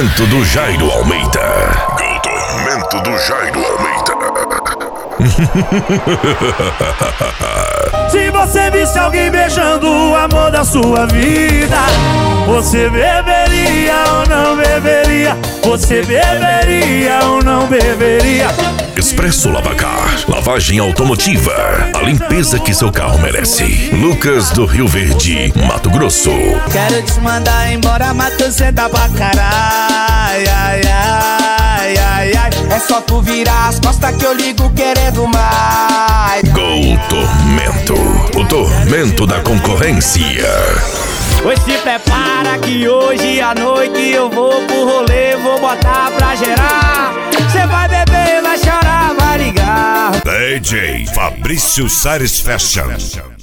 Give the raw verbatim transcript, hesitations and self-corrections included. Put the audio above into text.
Tormento do Jairo Almeida. O Tormento do Jairo Almeida. Se você visse alguém beijando o amor da sua vida, você beberia ou não beberia? Você beberia ou não beberia? Expresso Lavacar, lavagem automotiva, a limpeza que seu carro merece. Lucas do Rio Verde, Mato Grosso. Quero te mandar embora, mas tu senta pra caralho. Ai, ai, ai, ai. É só tu virar as costas que eu ligo querendo mais. Gol Tormento, o tormento da concorrência. Pois se prepara que hoje à noite eu vou pro rolê, vou botar pra gerar. Cê vai beber, vai chorar, vai ligar. D J Fabrício Sares Fashion.